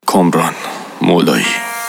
کامران مولایی.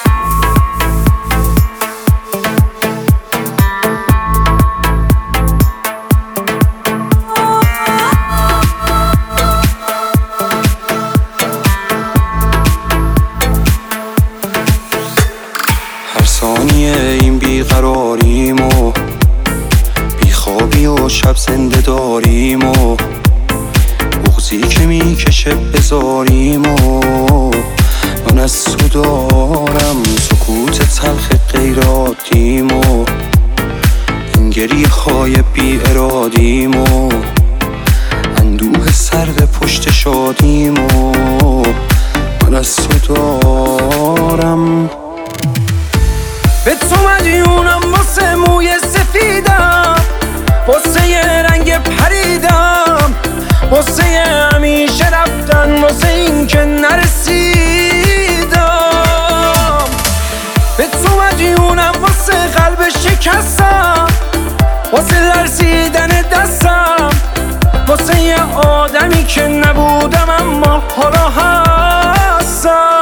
هر ثانیه این بیقراریم و بیخوابی و شب زنده داریم و بغضی که میکشه بذاریم و من از تو دارم سکوت تلخ غیر عادیم و این گریه های بی ارادیم و اندوه سرد پشت شادیم و من از تو دارم. به تو مدیونم واسه موی سفیدم، واسه یه رنگ پریدم، واسه یه همیشه رفتن، واسه این که نرسیدم. به تو مدیونم واسه قلب شکستم، واسه لرزیدن دستم، واسه یه آدمی که نبودم اما حالا هستم.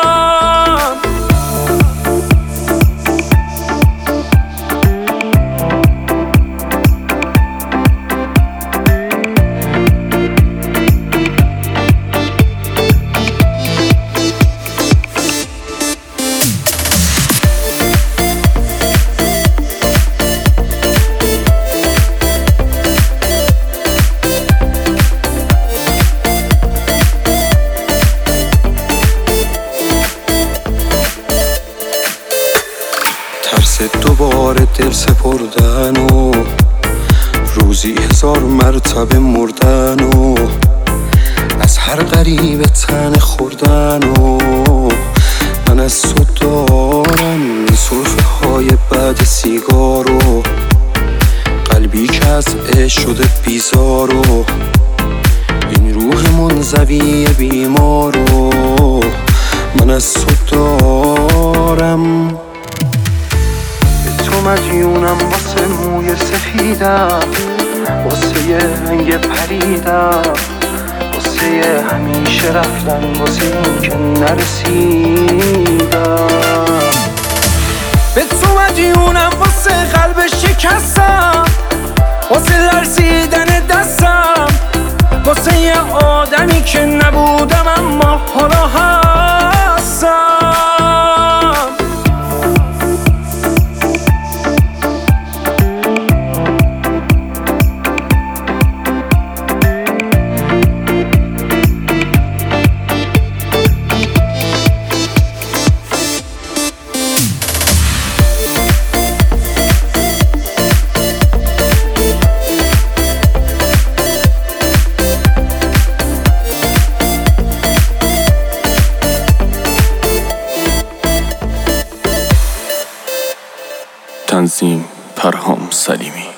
ترس دوباره دل سپردن و روزی 1000 مرتبه مردن و از هر غریب تن خوردن و من از تو دارم سرفه های بعد سیگار و قلبی که از عشق شده بیزار و این روح منزوی بیمار و من از تو دارم. تو مدیونم واسه موی سفیدم، واسه یه رنگ پریدم، واسه یه همیشه رفتن، واسه این که نرسیدم. به تو مدیونم واسه قلب شکستم، واسه لرزیدن دستم، واسه یه آدمی که نبودم اما حالا هستم. تنظیم پرهام سلیمی.